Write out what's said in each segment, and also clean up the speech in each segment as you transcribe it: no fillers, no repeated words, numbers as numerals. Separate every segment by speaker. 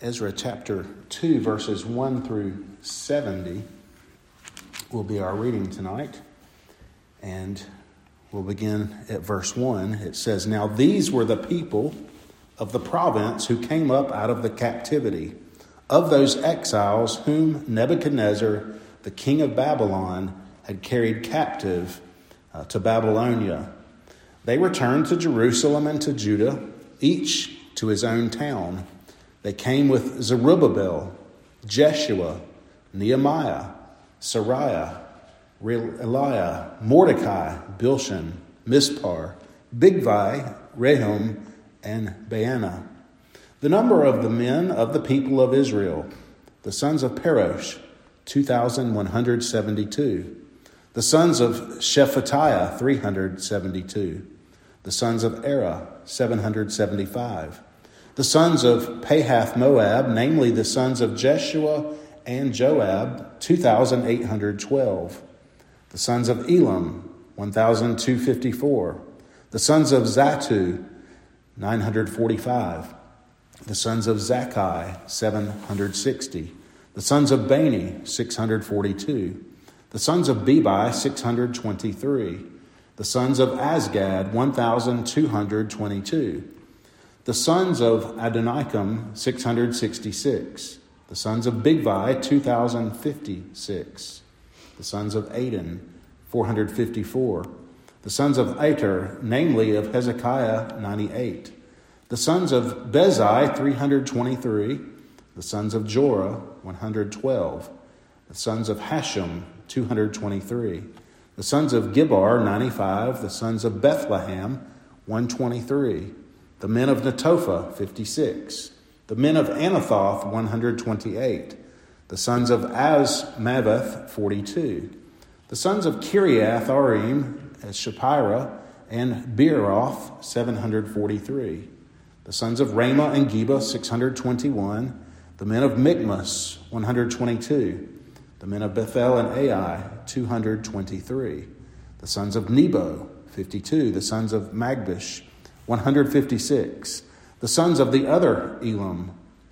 Speaker 1: Ezra chapter 2, verses 1 through 70 will be our reading tonight. And we'll begin at verse 1. It says, "Now these were the people of the province who came up out of the captivity, of those exiles whom Nebuchadnezzar, the king of Babylon, had carried captive to Babylonia. They returned to Jerusalem and to Judah, each to his own town. They came with Zerubbabel, Jeshua, Nehemiah, Sariah, Eliah, Mordecai, Bilshan, Mispar, Bigvai, Rehum, and Baanah. The number of the men of the people of Israel, the sons of Parosh, 2,172. The sons of Shephatiah, 372. The sons of Erah, 775. The sons of Pahath Moab, namely the sons of Jeshua and Joab, 2,812. The sons of Elam, 1,254. The sons of Zatu, 945. The sons of Zakkai, 760. The sons of Bani, 642. The sons of Bebai, 623. The sons of Azgad, 1,222. The sons of Adonikam, 666. The sons of Bigvai, 2,056. The sons of Adin, 454. The sons of Ater, namely of Hezekiah, 98. The sons of Bezai, 323. The sons of Jorah, 112. The sons of Hashem, 223. The sons of Gibbar, 95. The sons of Bethlehem, 123. The men of Netophah, 56. The men of Anathoth, 128. The sons of Azmaveth, 42. The sons of Kiriath Arim, Shapirah, and Beeroth, 743. The sons of Ramah and Geba, 621. The men of Michmas, 122. The men of Bethel and Ai, 223. The sons of Nebo, 52. The sons of Magbish, 156. The sons of the other Elam,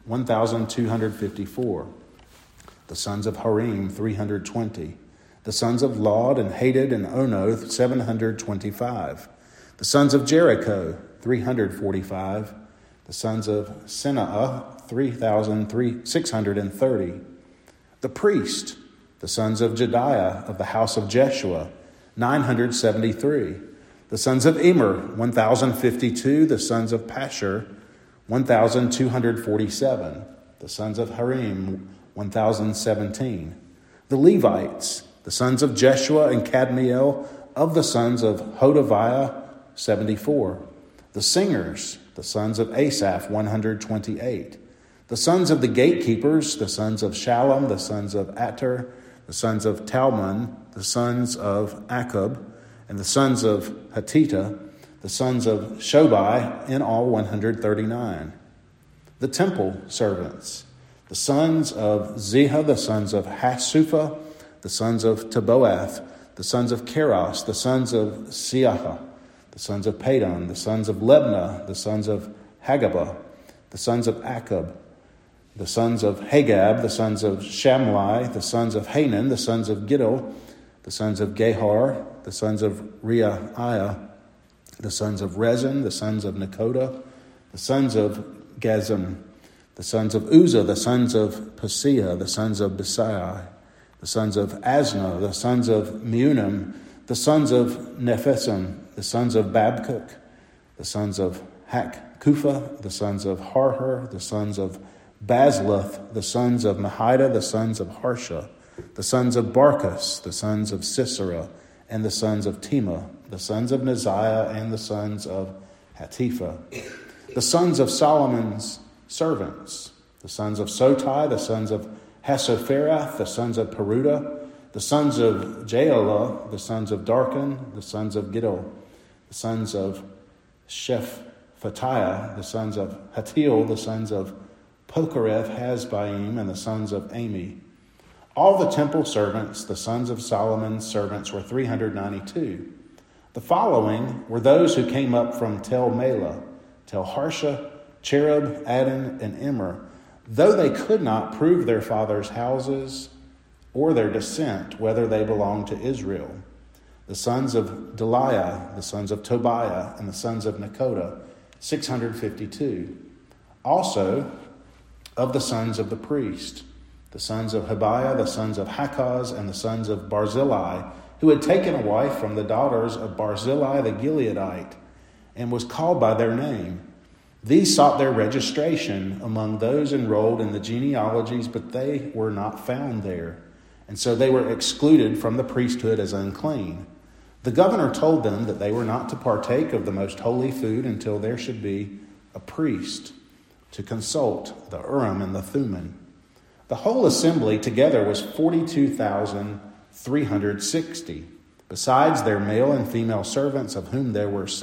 Speaker 1: 1,254. The sons of Harim, 320. The sons of Lod and Hadid and Onoth, 725. The sons of Jericho, 345. The sons of Senaah, 3,630. The priest, the sons of Jediah of the house of Jeshua, 973. The sons of Immer, 1,052. The sons of Pashur, 1,247. The sons of Harim, 1,017. The Levites, the sons of Jeshua and Kadmiel, of the sons of Hodaviah, 74. The singers, the sons of Asaph, 128. The sons of the gatekeepers, the sons of Shallum, the sons of Ater, the sons of Talmon, the sons of Akub, and the sons of Hatita, the sons of Shobai, in all 139. The temple servants, the sons of Ziha, the sons of Hasupha, the sons of Taboath, the sons of Keros, the sons of Siaha, the sons of Padon, the sons of Lebna, the sons of Hagabah, the sons of Akub, the sons of Hagab, the sons of Shamlai, the sons of Hanan, the sons of Giddel, the sons of Gehar, the sons of Reaiah, the sons of Rezin, the sons of Nekoda, the sons of Gazim, the sons of Uzzah, the sons of Paseah, the sons of Besai, the sons of Asna, the sons of Meunim, the sons of Nephisim, the sons of Babcook, the sons of Hakkufa, the sons of Harher, the sons of Bazluth, the sons of Mahida, the sons of Harsha, the sons of Barkus, the sons of Sisera, and the sons of Tema, the sons of Neziah, and the sons of Hatipha, the sons of Solomon's servants, the sons of Sotai, the sons of Hasopherath, the sons of Peruda, the sons of Jaala, the sons of Darkon, the sons of Giddel, the sons of Shephatiah, the sons of Hatil, the sons of Pokereth Hazbaim, and the sons of Ami. All the temple servants, the sons of Solomon's servants, were 392. The following were those who came up from Tel Melah, Tel Harsha, Cherub, Adin, and Immer, though they could not prove their fathers' houses or their descent, whether they belonged to Israel. The sons of Deliah, the sons of Tobiah, and the sons of Nekoda, 652. Also of the sons of the priest, the sons of Habiah, the sons of Hakaz, and the sons of Barzillai, who had taken a wife from the daughters of Barzillai the Gileadite, and was called by their name. These sought their registration among those enrolled in the genealogies, but they were not found there, and so they were excluded from the priesthood as unclean. The governor told them that they were not to partake of the most holy food until there should be a priest to consult the Urim and the Thummim. The whole assembly together was 42,360, besides their male and female servants, of whom there were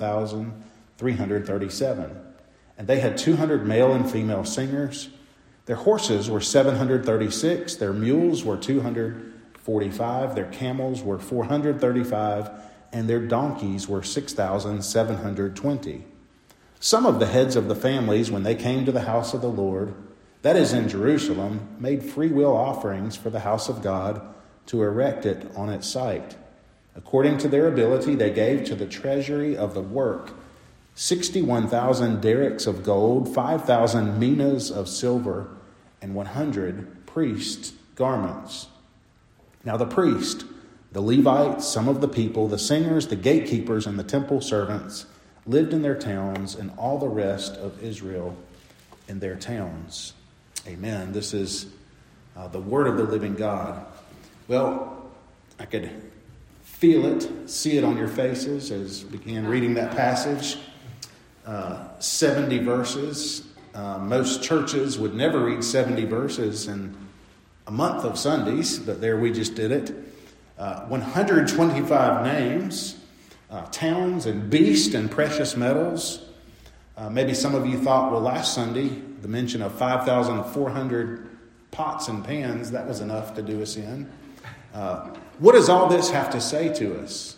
Speaker 1: 7,337. And they had 200 male and female singers. Their horses were 736, their mules were 245, their camels were 435, and their donkeys were 6,720. Some of the heads of the families, when they came to the house of the Lord, that is in Jerusalem, made freewill offerings for the house of God to erect it on its site. According to their ability, they gave to the treasury of the work 61,000 derricks of gold, 5,000 minas of silver, and 100 priests' garments. Now the priest, the Levites, some of the people, the singers, the gatekeepers, and the temple servants lived in their towns, and all the rest of Israel in their towns. Amen. This is the word of the living God. Well, I could feel it, see it on your faces as we began reading that passage. 70 verses. Most churches would never read 70 verses in a month of Sundays, but there we just did it. 125 names, towns and beasts and precious metals. Maybe some of you thought, well, last Sunday, the mention of 5,400 pots and pans, that was enough to do us in. What does all this have to say to us?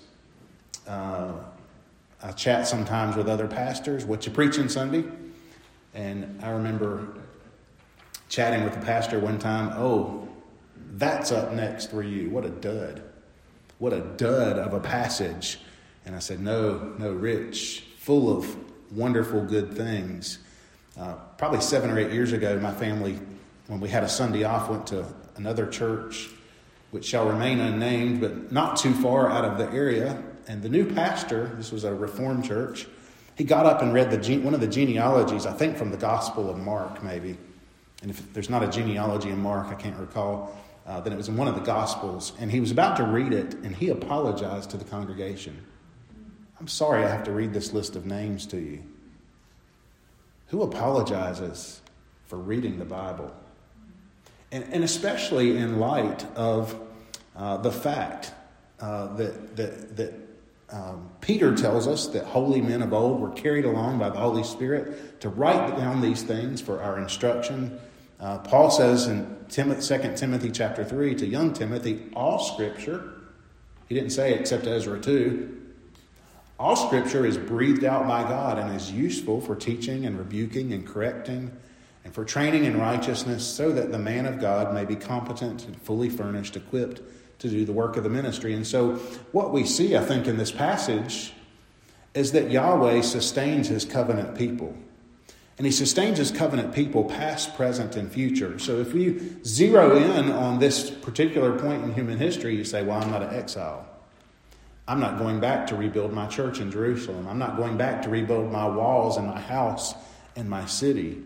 Speaker 1: I chat sometimes with other pastors. What you preaching Sunday? And I remember chatting with the pastor one time. Oh, that's up next for you. What a dud. What a dud of a passage. And I said, no, Rich, full of wonderful good things. Probably 7 or 8 years ago, my family, when we had a Sunday off, went to another church, which shall remain unnamed, but not too far out of the area. And the new pastor, this was a Reformed church, he got up and read one of the genealogies, I think from the Gospel of Mark, maybe. And if there's not a genealogy in Mark, I can't recall, then it was in one of the Gospels. And he was about to read it, and he apologized to the congregation. I'm sorry I have to read this list of names to you. Who apologizes for reading the Bible? And especially in light of the fact that Peter tells us that holy men of old were carried along by the Holy Spirit to write down these things for our instruction. Paul says in 2 Timothy chapter 3 to young Timothy, all Scripture, he didn't say except Ezra 2, all Scripture is breathed out by God and is useful for teaching and rebuking and correcting and for training in righteousness, so that the man of God may be competent and fully furnished, equipped to do the work of the ministry. And so what we see, I think, in this passage is that Yahweh sustains his covenant people. And he sustains his covenant people past, present, and future. So if you zero in on this particular point in human history, you say, well, I'm not an exile. I'm not going back to rebuild my church in Jerusalem. I'm not going back to rebuild my walls and my house and my city.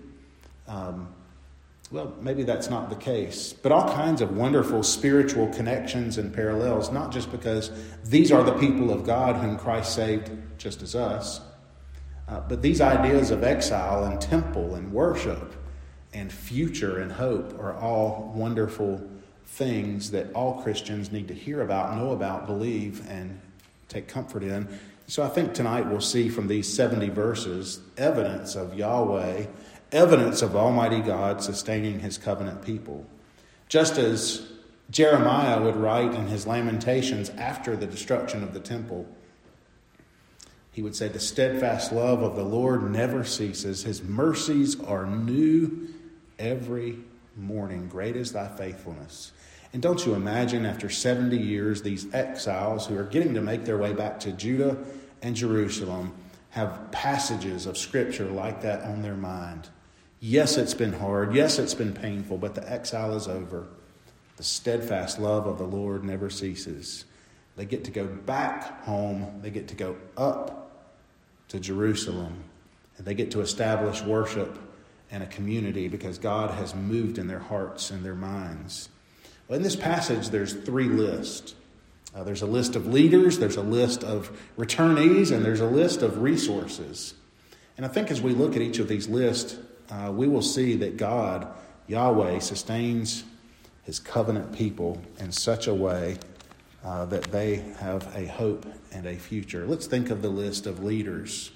Speaker 1: Well, maybe that's not the case. But all kinds of wonderful spiritual connections and parallels, not just because these are the people of God whom Christ saved just as us, but these ideas of exile and temple and worship and future and hope are all wonderful things that all Christians need to hear about, know about, believe, and take comfort in. So I think tonight we'll see from these 70 verses evidence of Yahweh, evidence of Almighty God sustaining his covenant people. Just as Jeremiah would write in his Lamentations after the destruction of the temple, he would say, the steadfast love of the Lord never ceases. His mercies are new every morning. Great is thy faithfulness. And don't you imagine, after 70 years, these exiles who are getting to make their way back to Judah and Jerusalem have passages of Scripture like that on their mind. Yes, it's been hard. Yes, it's been painful, but the exile is over. The steadfast love of the Lord never ceases. They get to go back home. They get to go up to Jerusalem. And they get to establish worship and a community because God has moved in their hearts and their minds. Well, in this passage, there's 3 lists. There's a list of leaders, there's a list of returnees, and there's a list of resources. And I think as we look at each of these lists, we will see that God, Yahweh, sustains his covenant people in such a way that they have a hope and a future. Let's think of the list of leaders.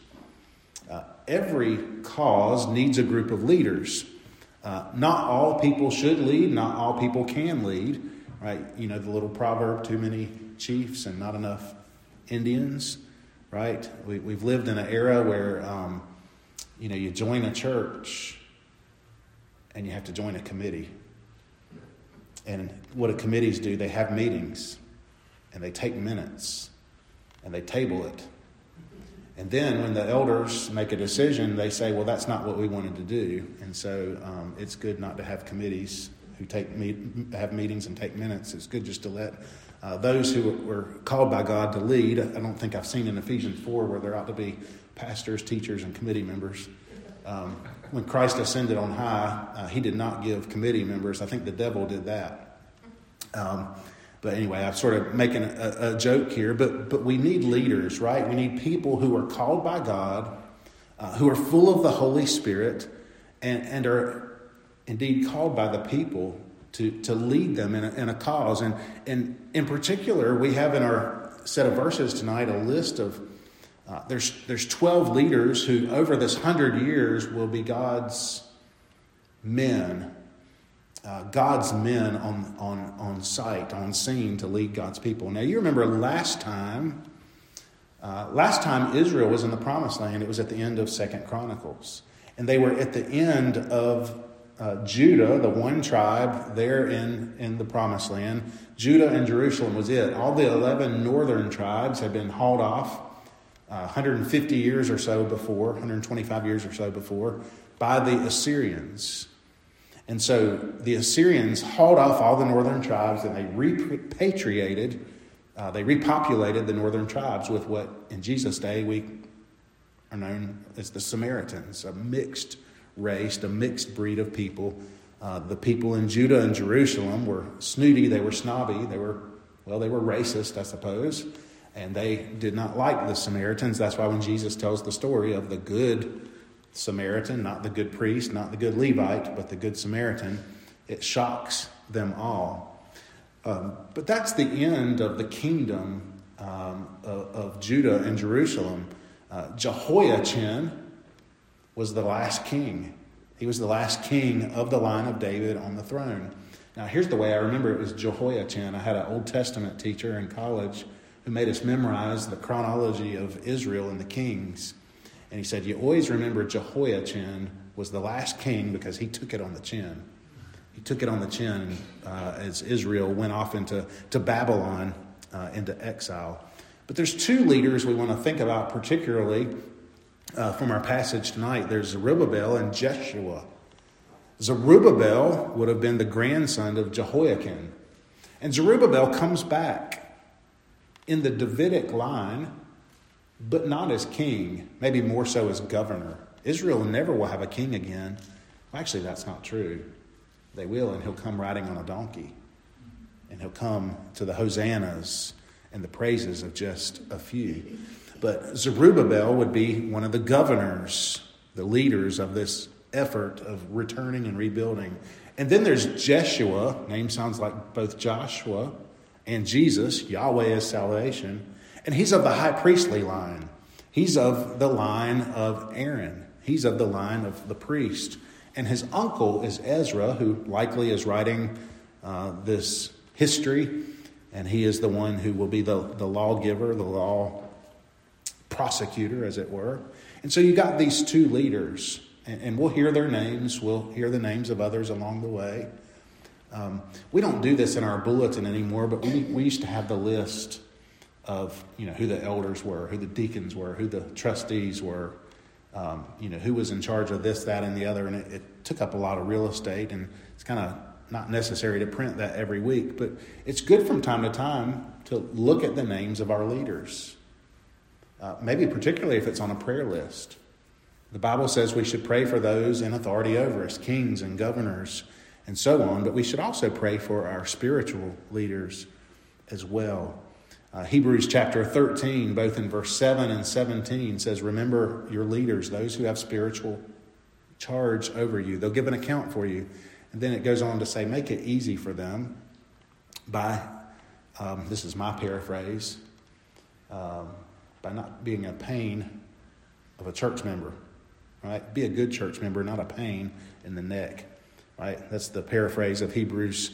Speaker 1: Every cause needs a group of leaders. Not all people should lead, not all people can lead. Right? You know the little proverb, too many chiefs and not enough Indians, right? We've lived in an era where, you join a church and you have to join a committee. And what do committees do? They have meetings and they take minutes and they table it. And then when the elders make a decision, they say, well, that's not what we wanted to do. And so it's good not to have committees who have meetings and take minutes. It's good just to let those who were called by God to lead. I don't think I've seen in Ephesians 4 where there ought to be pastors, teachers, and committee members. When Christ ascended on high, he did not give committee members. I think the devil did that. But anyway, I'm sort of making a joke here. But we need leaders, right? We need people who are called by God, who are full of the Holy Spirit, and are indeed called by the people to lead them in a cause. And in particular, we have in our set of verses tonight a list of, there's 12 leaders who over this 100 years will be God's men. God's men on site, on scene to lead God's people. Now, you remember last time Israel was in the Promised Land, it was at the end of 2 Chronicles. And they were at the end of Judah, the one tribe there in the Promised Land. Judah and Jerusalem was it. All the 11 northern tribes had been hauled off 150 years or so before, 125 years or so before, by the Assyrians. And so the Assyrians hauled off all the northern tribes and they repopulated the northern tribes with what in Jesus' day we are known as the Samaritans, a mixed race, a mixed breed of people. The people in Judah and Jerusalem were snooty, they were snobby, they were racist, I suppose, and they did not like the Samaritans. That's why when Jesus tells the story of the good Samaritan, not the good priest, not the good Levite, but the good Samaritan, it shocks them all. But that's the end of the kingdom of Judah and Jerusalem. Jehoiachin was the last king. He was the last king of the line of David on the throne. Now, here's the way I remember it was Jehoiachin. I had an Old Testament teacher in college who made us memorize the chronology of Israel and the kings. And he said, you always remember Jehoiachin was the last king because he took it on the chin. He took it on the chin as Israel went off into Babylon, into exile. But there's 2 leaders we want to think about particularly from our passage tonight. There's Zerubbabel and Jeshua. Zerubbabel would have been the grandson of Jehoiakim. And Zerubbabel comes back in the Davidic line, but not as king, maybe more so as governor. Israel never will have a king again. Well, actually, that's not true. They will, and he'll come riding on a donkey. And he'll come to the hosannas and the praises of just a few. But Zerubbabel would be one of the governors, the leaders of this effort of returning and rebuilding. And then there's Jeshua. Name sounds like both Joshua and Jesus. Yahweh is salvation. And he's of the high priestly line. He's of the line of Aaron. He's of the line of the priest. And his uncle is Ezra, who likely is writing this history. And he is the one who will be the lawgiver, the law prosecutor, as it were. And so you got these 2 leaders. And we'll hear their names. We'll hear the names of others along the way. We don't do this in our bulletin anymore, but we used to have the list of, who the elders were, who the deacons were, who the trustees were, who was in charge of this, that, and the other. And it took up a lot of real estate, and it's kind of not necessary to print that every week. But it's good from time to time to look at the names of our leaders, maybe particularly if it's on a prayer list. The Bible says we should pray for those in authority over us, kings and governors and so on, but we should also pray for our spiritual leaders as well. Hebrews chapter 13, both in verse 7 and 17, says, remember your leaders, those who have spiritual charge over you. They'll give an account for you. And then it goes on to say, make it easy for them by, this is my paraphrase, by not being a pain of a church member, right? Be a good church member, not a pain in the neck, right? That's the paraphrase of Hebrews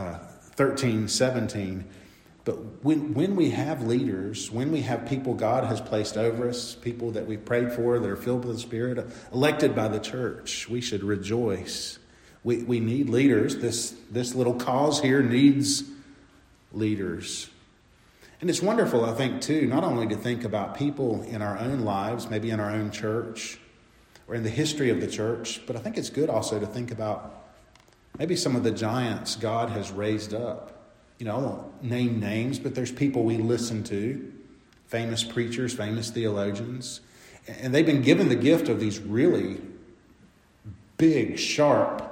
Speaker 1: 13:17. But when we have leaders, when we have people God has placed over us, people that we've prayed for that are filled with the Spirit, elected by the church, we should rejoice. We need leaders. This little cause here needs leaders. And it's wonderful, I think, too, not only to think about people in our own lives, maybe in our own church or in the history of the church, but I think it's good also to think about maybe some of the giants God has raised up. I won't name names, but there's people we listen to, famous preachers, famous theologians, and they've been given the gift of these really big, sharp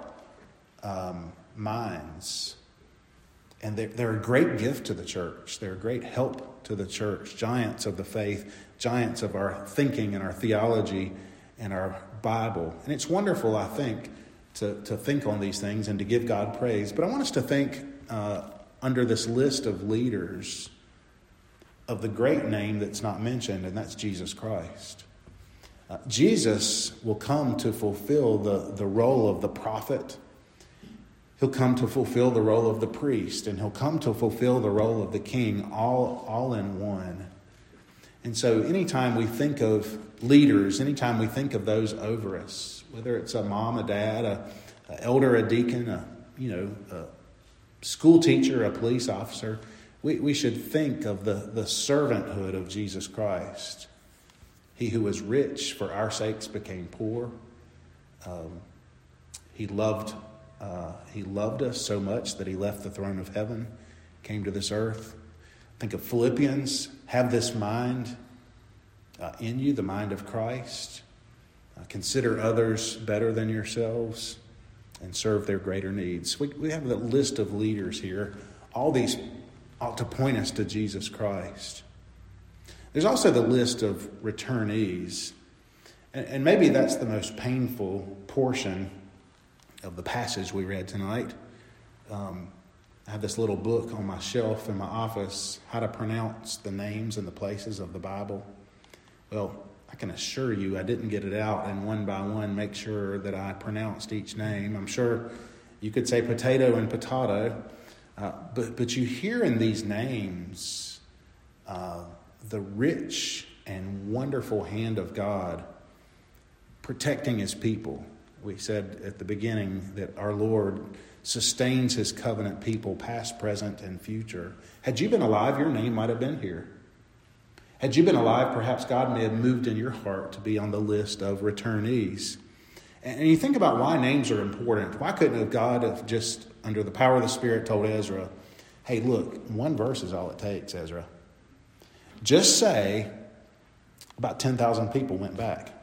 Speaker 1: minds. And they're a great gift to the church. They're a great help to the church. Giants of the faith, giants of our thinking and our theology and our Bible. And it's wonderful, I think, to think on these things and to give God praise. But I want us to think under this list of leaders of the great name that's not mentioned, and that's Jesus Christ. Jesus will come to fulfill the role of the prophet. He'll come to fulfill the role of the priest, and he'll come to fulfill the role of the king, all in one. And so anytime we think of leaders, anytime we think of those over us, whether it's a mom, a dad, an elder, a deacon, a school teacher, a police officer, we should think of the servanthood of Jesus Christ. He who was rich for our sakes became poor. He loved us so much that he left the throne of heaven, came to this earth. Think of Philippians. Have this mind in you, the mind of Christ. Consider others better than yourselves and serve their greater needs. We have the list of leaders here. All these ought to point us to Jesus Christ. There's also the list of returnees. And maybe that's the most painful portion of the passage we read tonight. I have this little book on my shelf in my office, How to Pronounce the Names and the Places of the Bible. Well, I can assure you I didn't get it out and one by one make sure that I pronounced each name. I'm sure you could say potato and potato, but you hear in these names the rich and wonderful hand of God protecting his people. We said at the beginning that our Lord sustains his covenant people, past, present, and future. Had you been alive, your name might have been here. Had you been alive, perhaps God may have moved in your heart to be on the list of returnees. And you think about why names are important. Why couldn't have God have just, under the power of the Spirit, told Ezra, hey, look, one verse is all it takes, Ezra. Just say about 10,000 people went back.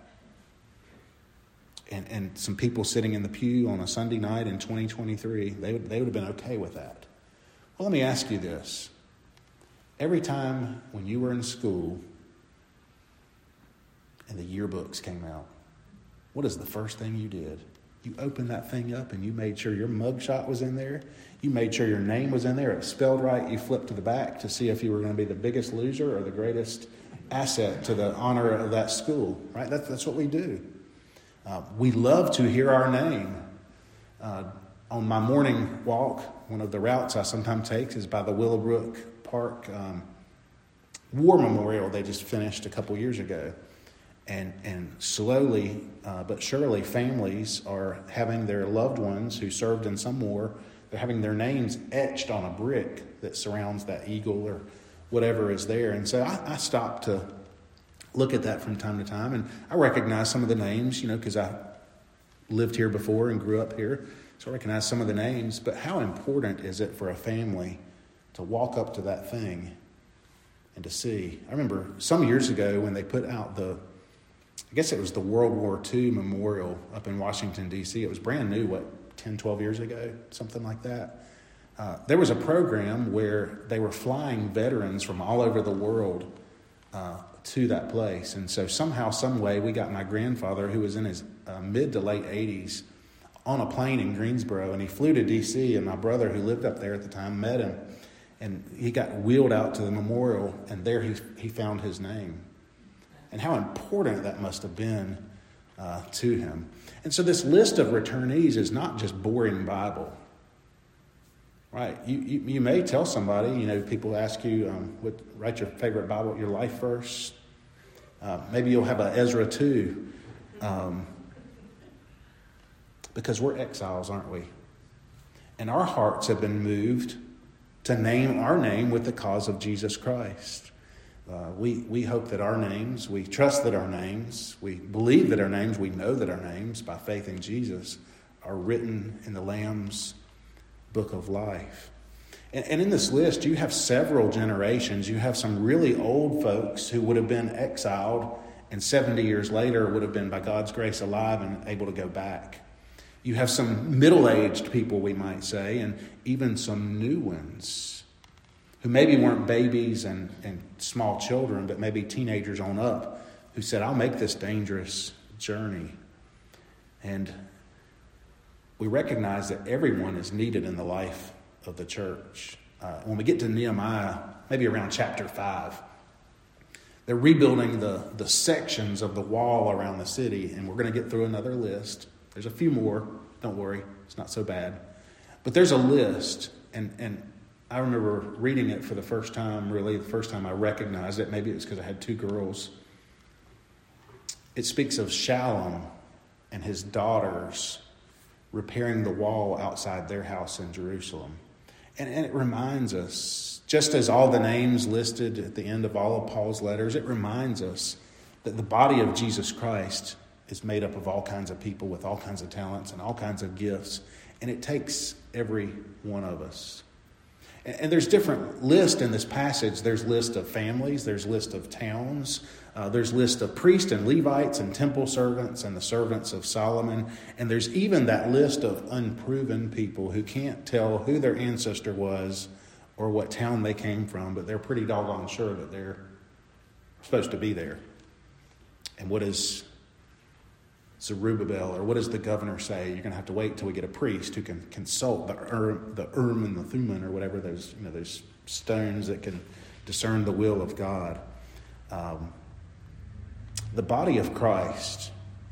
Speaker 1: And some people sitting in the pew on a Sunday night in 2023, they would have been okay with that. Well, let me ask you this. Every time when you were in school and the yearbooks came out, what is the first thing you did? You opened that thing up and you made sure your mugshot was in there. You made sure your name was in there. It was spelled right. You flipped to the back to see if you were going to be the biggest loser or the greatest asset to the honor of that school, right? That's what we do. We love to hear our name. On my morning walk, one of the routes I sometimes take is by the Willowbrook Park War Memorial they just finished a couple years ago. And slowly but surely, families are having their loved ones who served in some war, they're having their names etched on a brick that surrounds that eagle or whatever is there. And so I stopped to look at that from time to time, and I recognize some of the names, because I lived here before and grew up here, so I recognize some of the names. But how important is it for a family to walk up to that thing and to see? I remember some years ago when they put out I guess it was the World War II memorial up in Washington, D.C. It was brand new, 10, 12 years ago, something like that. There was a program where they were flying veterans from all over the world to that place. And so somehow, some way, we got my grandfather, who was in his mid to late 80s, on a plane in Greensboro, and he flew to D.C., and my brother, who lived up there at the time, met him, and he got wheeled out to the memorial, and there he found his name. And how important that must have been to him. And so this list of returnees is not just boring Bible. Right? You may tell somebody, people ask you, write your favorite Bible, your life verse. Maybe you'll have an Ezra 2. Because we're exiles, aren't we? And our hearts have been moved to name our name with the cause of Jesus Christ. We hope that our names, we trust that our names, we believe that our names, we know that our names, by faith in Jesus, are written in the Lamb's book of life. And in this list, you have several generations. You have some really old folks who would have been exiled, and 70 years later would have been, by God's grace, alive and able to go back. You have some middle-aged people, we might say, and even some new ones who maybe weren't babies and small children, but maybe teenagers on up, who said, I'll make this dangerous journey. And we recognize that everyone is needed in the life of the church. When we get to Nehemiah, maybe around chapter 5, they're rebuilding the sections of the wall around the city, and we're going to get through another list. There's a few more. Don't worry, it's not so bad. But there's a list, and I remember reading it for the first time, really the first time I recognized it. Maybe it was because I had two girls. It speaks of Shallum and his daughters repairing the wall outside their house in Jerusalem. And it reminds us, just as all the names listed at the end of all of Paul's letters, it reminds us that the body of Jesus Christ is made up of all kinds of people with all kinds of talents and all kinds of gifts. And it takes every one of us. And there's different lists in this passage. There's list of families. There's list of towns. There's list of priests and Levites and temple servants and the servants of Solomon. And there's even that list of unproven people who can't tell who their ancestor was or what town they came from, but they're pretty doggone sure that they're supposed to be there. And what is Zerubbabel, or what does the governor say? You're going to have to wait till we get a priest who can consult the Urim and the Thummim, or whatever those stones that can discern the will of God. The body of Christ,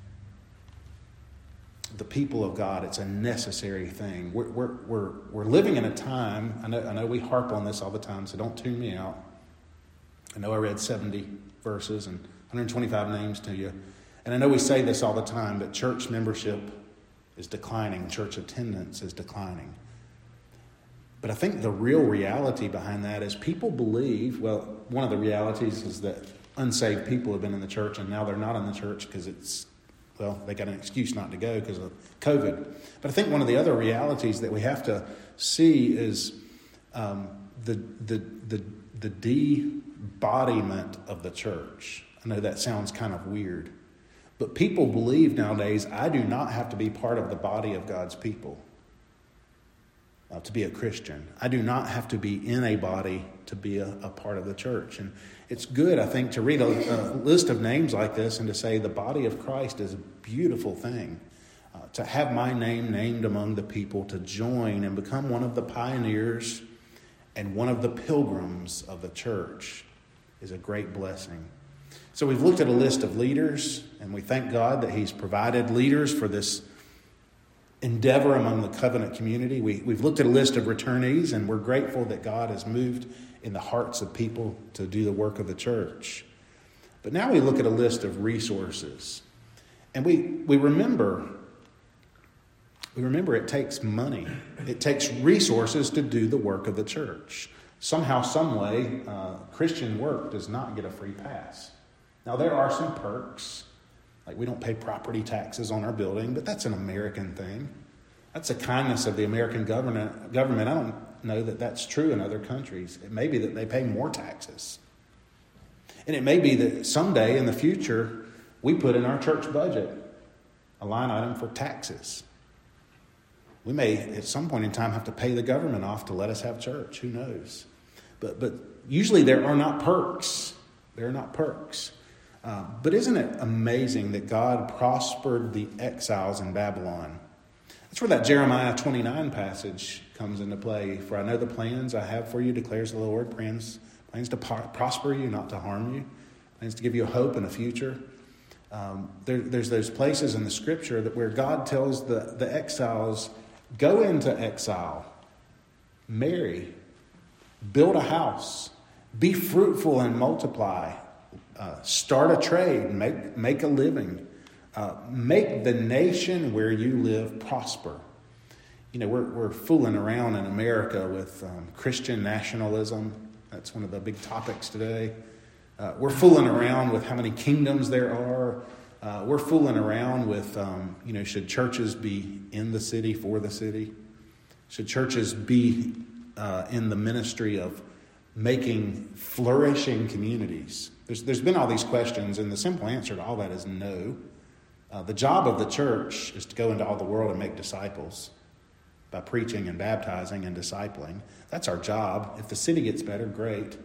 Speaker 1: the people of God, it's a necessary thing. We're living in a time. I know we harp on this all the time, so don't tune me out. I know I read 70 verses and 125 names to you. And I know we say this all the time, but church membership is declining. Church attendance is declining. But I think the real reality behind that is people believe, well, one of the realities is that unsaved people have been in the church and now they're not in the church because they got an excuse not to go because of COVID. But I think one of the other realities that we have to see is the de-bodiment of the church. I know that sounds kind of weird. But people believe nowadays, I do not have to be part of the body of God's people to be a Christian. I do not have to be in a body to be a part of the church. And it's good, I think, to read a list of names like this and to say the body of Christ is a beautiful thing. To have my name named among the people, to join and become one of the pioneers and one of the pilgrims of the church is a great blessing. So we've looked at a list of leaders, and we thank God that He's provided leaders for this endeavor among the covenant community. We've looked at a list of returnees, and we're grateful that God has moved in the hearts of people to do the work of the church. But now we look at a list of resources. And we remember it takes money. It takes resources to do the work of the church. Somehow, some way, Christian work does not get a free pass. Now, there are some perks. Like, we don't pay property taxes on our building, but that's an American thing. That's a kindness of the American government. I don't know that that's true in other countries. It may be that they pay more taxes. And it may be that someday in the future, we put in our church budget a line item for taxes. We may, at some point in time, have to pay the government off to let us have church. Who knows? But usually there are not perks. There are not perks. But isn't it amazing that God prospered the exiles in Babylon? That's where that Jeremiah 29 passage comes into play. For I know the plans I have for you, declares the Lord. Plans to prosper you, not to harm you. Plans to give you a hope and a future. There's those places in the Scripture that where God tells the exiles, go into exile, marry, build a house, be fruitful and multiply, start a trade, make a living, make the nation where you live prosper. You know, we're fooling around in America with Christian nationalism. That's one of the big topics today. We're fooling around with how many kingdoms there are. We're fooling around with, should churches be in the city, for the city? Should churches be in the ministry of making flourishing communities? There's been all these questions, and the simple answer to all that is no. The job of the church is to go into all the world and make disciples by preaching and baptizing and discipling. That's our job. If the city gets better, great.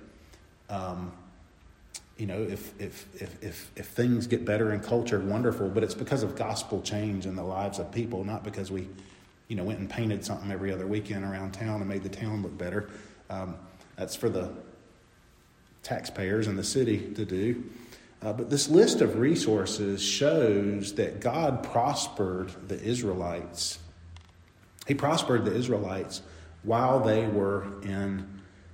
Speaker 1: If things get better in culture, wonderful. But it's because of gospel change in the lives of people, not because we, went and painted something every other weekend around town and made the town look better. That's for the taxpayers in the city to do. But this list of resources shows that God prospered the Israelites. He prospered the Israelites while they were in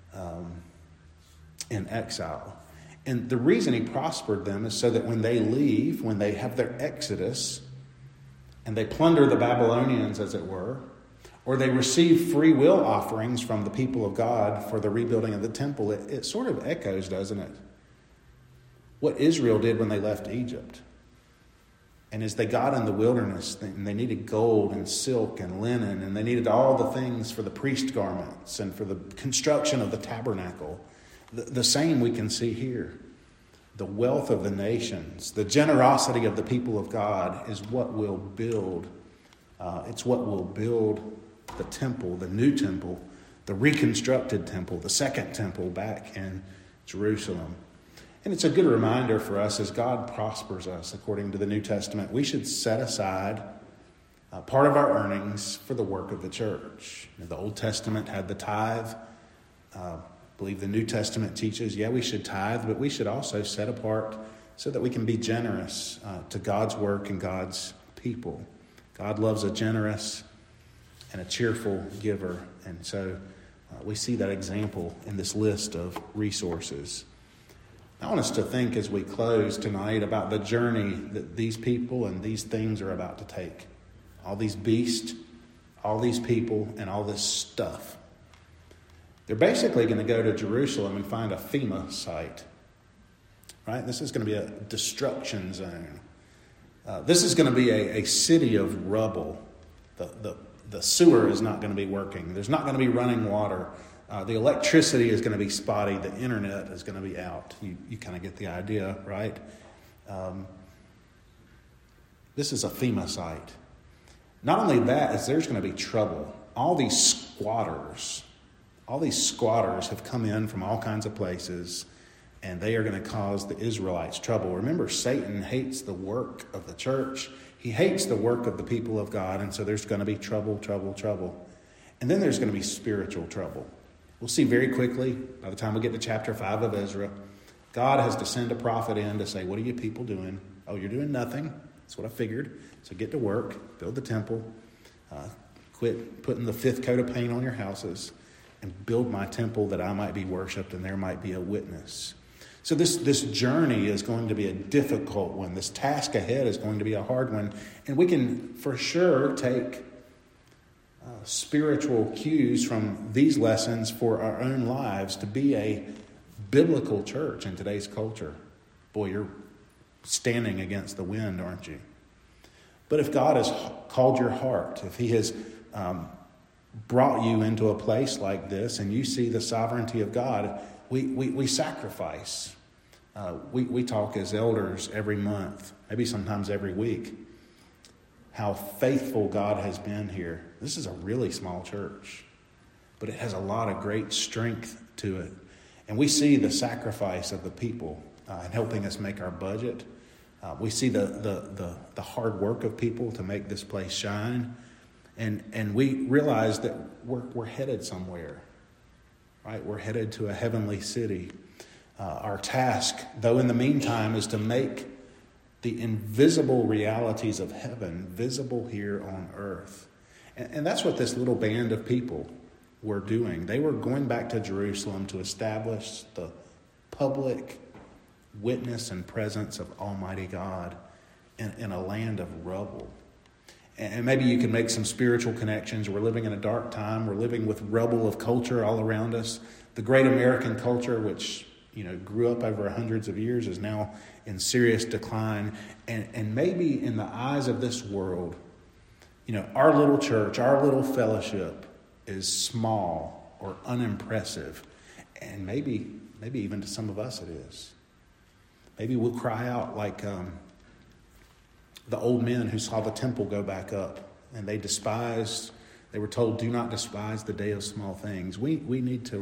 Speaker 1: exile. And the reason he prospered them is so that when they leave, when they have their exodus, and they plunder the Babylonians, as it were, or they receive free will offerings from the people of God for the rebuilding of the temple, it sort of echoes, doesn't it, what Israel did when they left Egypt. And as they got in the wilderness, and they needed gold and silk and linen, and they needed all the things for the priest garments and for the construction of the tabernacle. The same we can see here. The wealth of the nations, the generosity of the people of God is what will build. It's what will build the temple, the new temple, the reconstructed temple, the second temple back in Jerusalem. And it's a good reminder for us as God prospers us, according to the New Testament, we should set aside part of our earnings for the work of the church. The Old Testament had the tithe. I believe the New Testament teaches, we should tithe, but we should also set apart so that we can be generous to God's work and God's people. God loves a generous and a cheerful giver. And so we see that example in this list of resources. I want us to think as we close tonight about the journey that these people and these things are about to take. All these beasts, all these people, and all this stuff. They're basically going to go to Jerusalem and find a FEMA site. Right? This is going to be a destruction zone. This is going to be a city of rubble. The sewer is not going to be working. There's not going to be running water. The electricity is going to be spotty. The internet is going to be out. You kind of get the idea, right? This is a FEMA site. Not only that, is there's going to be trouble. All these squatters have come in from all kinds of places, and they are going to cause the Israelites trouble. Remember, Satan hates the work of the church. He hates the work of the people of God, and so there's going to be trouble. And then there's going to be spiritual trouble. We'll see very quickly, by the time we get to chapter 5 of Ezra, God has to send a prophet in to say, what are you people doing? Oh, you're doing nothing. That's what I figured. So get to work, build the temple, quit putting the 5th coat of paint on your houses, and build my temple that I might be worshipped and there might be a witness. So this journey is going to be a difficult one. This task ahead is going to be a hard one. And we can for sure take spiritual cues from these lessons for our own lives to be a biblical church in today's culture. Boy, you're standing against the wind, aren't you? But if God has called your heart, if he has brought you into a place like this and you see the sovereignty of God, we sacrifice. We talk as elders every month, maybe sometimes every week, how faithful God has been here. This is a really small church, but it has a lot of great strength to it. And we see the sacrifice of the people in helping us make our budget. We see the hard work of people to make this place shine. And we realize that we're headed somewhere, right? We're headed to a heavenly city. Our task, though in the meantime, is to make the invisible realities of heaven visible here on earth. And that's what this little band of people were doing. They were going back to Jerusalem to establish the public witness and presence of Almighty God in a land of rubble. And maybe you can make some spiritual connections. We're living in a dark time. We're living with rubble of culture all around us. The great American culture, which grew up over hundreds of years, is now in serious decline. And maybe in the eyes of this world, our little church, our little fellowship is small or unimpressive. And maybe even to some of us it is. Maybe we'll cry out like the old men who saw the temple go back up, and they were told, do not despise the day of small things. We need to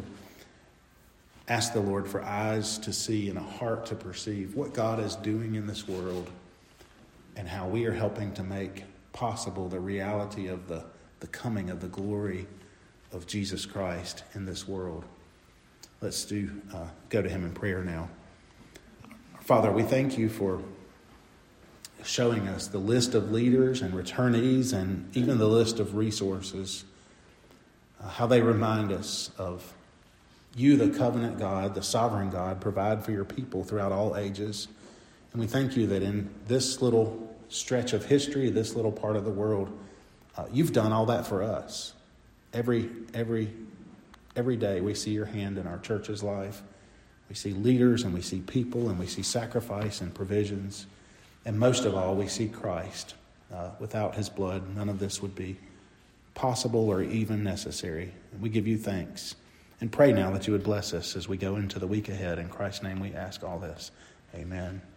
Speaker 1: ask the Lord for eyes to see and a heart to perceive what God is doing in this world and how we are helping to make possible the reality of the coming of the glory of Jesus Christ in this world. Let's go to him in prayer now. Father, we thank you for showing us the list of leaders and returnees and even the list of resources, how they remind us of you, the covenant God, the sovereign God, provide for your people throughout all ages. And we thank you that in this little stretch of history, this little part of the world, you've done all that for us. Every day we see your hand in our church's life. We see leaders and we see people and we see sacrifice and provisions. And most of all, we see Christ. Without his blood, none of this would be possible or even necessary. And we give you thanks and pray now that you would bless us as we go into the week ahead. In Christ's name we ask all this. Amen.